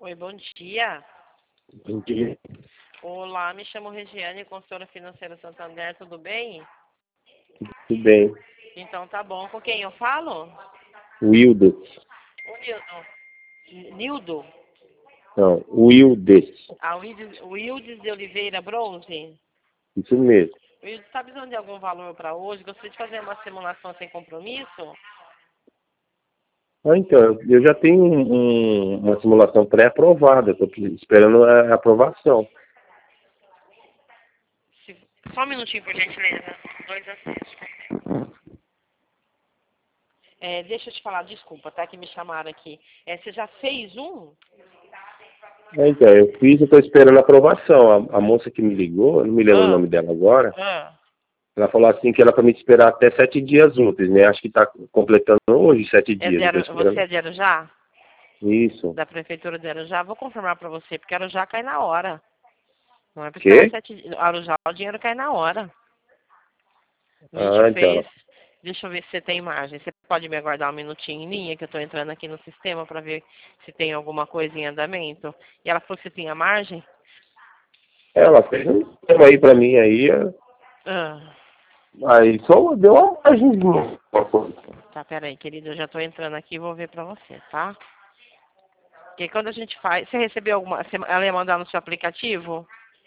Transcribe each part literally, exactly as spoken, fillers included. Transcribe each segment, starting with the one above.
Oi, bom dia. Bom dia. Olá, me chamo Regiane, consultora financeira Santander, tudo bem? Tudo bem. Então tá bom. Com quem eu falo? Wildes. O Nildo. Nildo? Não, Wildes. Ah, Wildes, Wildes de Oliveira Bronze? Isso mesmo. Wildes, está precisando de algum valor para hoje? Gostaria de fazer uma simulação sem compromisso? Ah, então, eu já tenho um, um, uma simulação pré-aprovada, estou esperando a aprovação. Se- Só um minutinho, por gentileza. Dois assuntos. É, deixa eu te falar, desculpa, tá? Que me chamaram aqui. É, você já fez um? Ah, então, eu fiz, eu estou esperando a aprovação. A, a moça que me ligou, eu não me lembro o Ah, nome dela agora, ah. ela falou assim que era para me esperar até sete dias úteis, né? Acho que está completando hoje sete É dias. de Eu estou Aru- Você esperando. é de Arujá? Isso. Da prefeitura de Arujá? Vou confirmar para você, porque Arujá cai na hora. Não é para esperar Quê? sete dias. Arujá, o dinheiro cai na hora. A gente Ah, então. fez. Deixa eu ver se você tem imagem. Você pode me aguardar um minutinho em linha, que eu estou entrando aqui no sistema para ver se tem alguma coisa em andamento. E ela falou que você tinha margem? Ela fez um tema aí para mim aí, Ah, aí só deu uma margenzinha. tá, peraí, querido, eu já estou entrando aqui e vou ver para você, tá? Porque quando a gente faz. Você recebeu alguma. você- Ela ia mandar no seu aplicativo?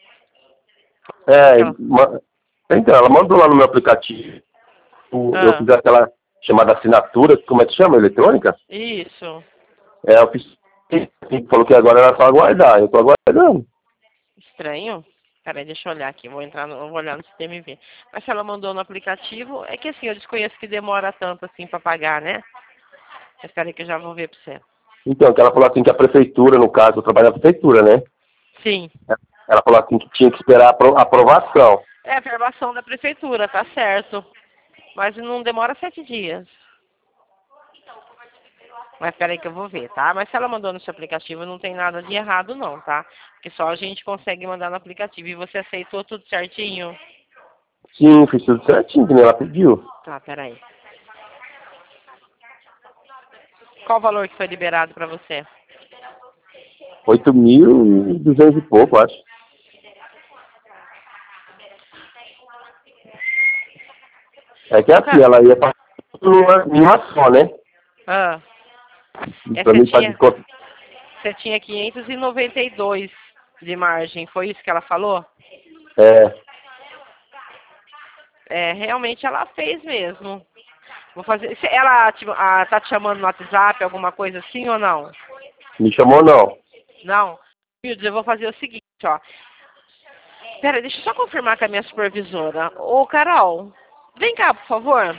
É, Aquela. ma- então, ela mandou lá no meu aplicativo. o- Eu Ah, fiz aquela chamada assinatura, como é que chama? Eletrônica? isso. É, eu fiz. Falou que agora era só aguardar. Eu tô aguardando. Estranho. Peraí, deixa eu olhar aqui. Vou entrar no, vou olhar no sistema e ver. Mas se ela mandou no aplicativo, é que assim, eu desconheço que demora tanto assim para pagar, né? Mas peraí que eu já vou ver para você. Então, que ela falou assim que a prefeitura, no caso, eu trabalho na prefeitura, né? Sim. Ela falou assim que tinha que esperar a apro- aprovação. É a aprovação da prefeitura, tá certo. Mas não demora sete dias. Mas peraí que eu vou ver, tá? Mas se ela mandou no seu aplicativo, não tem nada de errado não, tá? Porque só a gente consegue mandar no aplicativo. E você aceitou tudo certinho? Sim, fiz tudo certinho, que nem ela pediu. Tá, peraí. Qual o valor que foi liberado para você? Oito mil e duzentos e pouco, acho. É que é assim, Tá. ela ia passar uma, uma só, né? Ah, é, Pra você mim, pra tinha, descontar. você tinha quinhentos e noventa e dois de margem, foi isso que ela falou? É, É, realmente ela fez mesmo. Vou fazer. se Ela te, ah, tá te chamando no WhatsApp, alguma coisa assim ou não? me chamou não. Não? Wildes, eu vou fazer o seguinte, ó. Pera, deixa eu só confirmar com a minha supervisora. Ô, Carol, vem cá, por favor.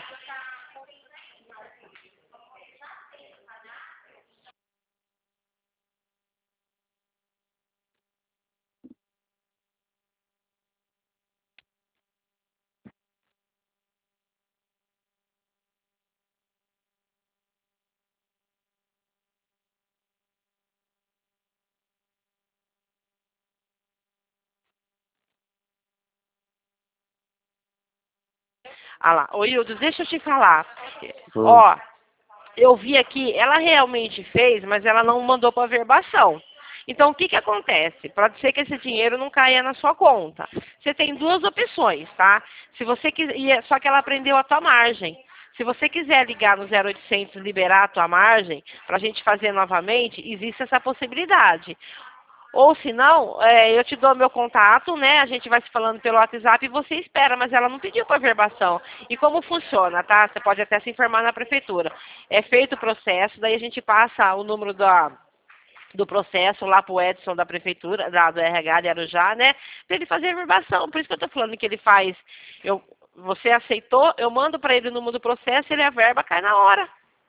Ah lá, ô Wildes, deixa eu te falar. Hum. Ó, eu vi aqui, ela realmente fez, mas ela não mandou para verbação. Então, o que que acontece? Pode ser que esse dinheiro não caia na sua conta. Você tem duas opções, tá? Se você quiser, e é- só que ela aprendeu a tua margem. Se você quiser ligar no zero oitocentos liberar a tua margem, para a gente fazer novamente, existe essa possibilidade. Ou se não, é, eu te dou meu contato, né? A gente vai se falando pelo WhatsApp e você espera, mas ela não pediu para verbação. E como funciona, tá? Você pode até se informar na prefeitura. É feito o processo, daí a gente passa o número da, do processo lá pro Edson da prefeitura, da, do R H de Arujá, né? Para ele fazer a verbação. Por isso que eu tô falando que ele faz. Eu, você aceitou, eu mando para ele o número do processo, ele a verba cai na hora.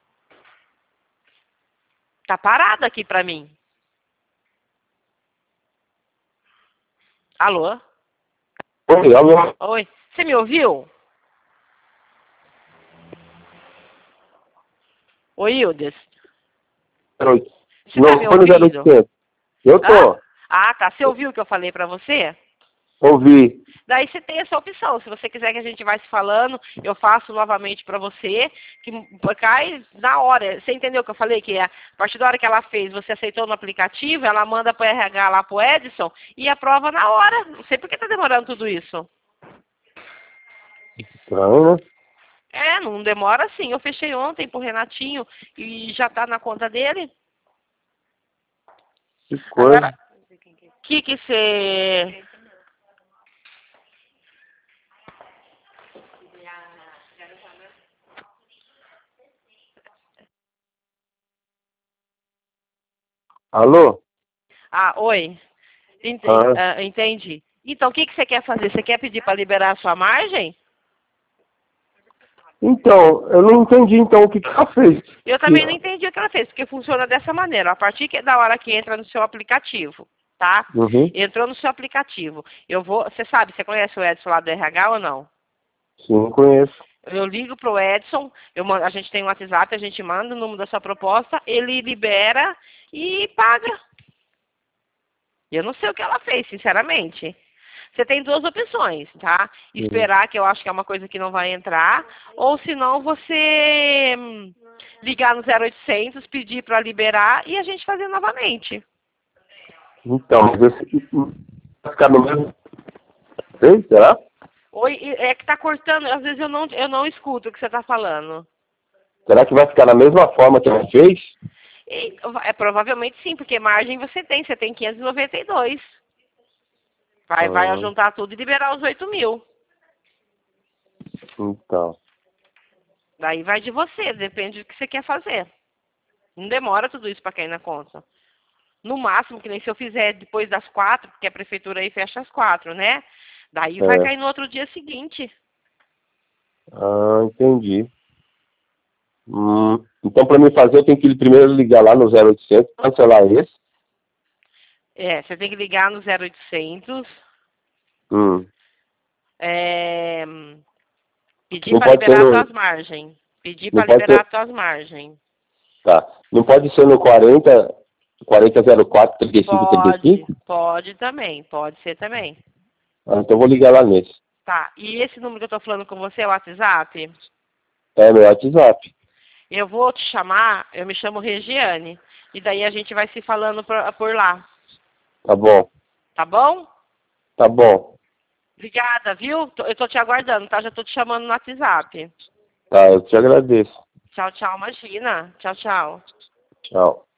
Tá parado aqui para mim. Alô? Oi, alô? Oi? Você me ouviu? Oi, Hildes. Você tá Não me foi no zero ouvindo? oitocentos. Eu Hã? tô. Ah, tá. Você ouviu o que eu falei pra você? Ouvi. Daí você tem essa opção. Se você quiser que a gente vá se falando, eu faço novamente para você, que cai na hora. Você entendeu o que eu falei? Que a partir da hora que ela fez, você aceitou no aplicativo, ela manda para o R H lá para o Edson e aprova na hora. Não sei por que está demorando tudo isso. Estranho, né? É, não demora sim. Eu fechei ontem pro Renatinho e já tá na conta dele. Que coisa. Agora, o que que você... Alô? Ah, oi. Ent- Ah. ah, entendi. Então, o que que você quer fazer? Você quer pedir para liberar a sua margem? Então, eu não entendi então o que, que ela fez. Eu também não entendi o que ela fez, porque funciona dessa maneira. A partir que- da hora que entra no seu aplicativo, tá? Uhum. Entrou no seu aplicativo. Eu vou... Você sabe, você conhece o Edson lá do R H ou não? Sim, conheço. Eu ligo pro Edson, eu mando, a gente tem um WhatsApp, a gente manda o número da sua proposta, ele libera e paga. Eu não sei o que ela fez, sinceramente. Você tem duas opções, tá? Esperar, que eu acho que é uma coisa que não vai entrar, ou se não, você hum, ligar no zero oitocentos, pedir para liberar e a gente fazer novamente. Então, mas esse... vai ficar no mesmo... Ei, será? Oi, é que tá cortando, às vezes eu não, eu não escuto o que você tá falando. Será que vai ficar da mesma forma que ela fez? E, é, provavelmente sim, porque margem você tem, você tem quinhentos e noventa e dois. Vai, vai Ah, juntar tudo e liberar os oito mil. então. Daí vai de você, depende do que você quer fazer. Não demora tudo isso para cair na conta. No máximo, que nem se eu fizer depois das quatro, porque a prefeitura aí fecha às quatro, né? Daí vai É. cair no outro dia seguinte. Ah, entendi. Hum, então, para mim fazer, eu tenho que primeiro ligar lá no zero oitocentos, cancelar esse. É, você tem que ligar no zero oitocentos, Hum. é, pedir Não para pode ser liberar as no... suas margens. Pedir Não para pode liberar ser... as suas margens. Tá. Não pode ser no quarenta, quarenta zero quatro, trinta e cinco, trinta e Pode, cinco? pode também, pode ser também. Ah, então eu vou ligar lá nesse. Tá, e esse número que eu tô falando com você é o WhatsApp? É meu WhatsApp. Eu vou te chamar, eu me chamo Regiane, e daí a gente vai se falando por, por lá, Tá bom. tá bom? Tá bom. Obrigada, viu? Tô- Eu tô te aguardando, tá? Já tô te chamando no WhatsApp. Tá, eu te agradeço. Tchau, tchau, imagina. Tchau, tchau. Tchau.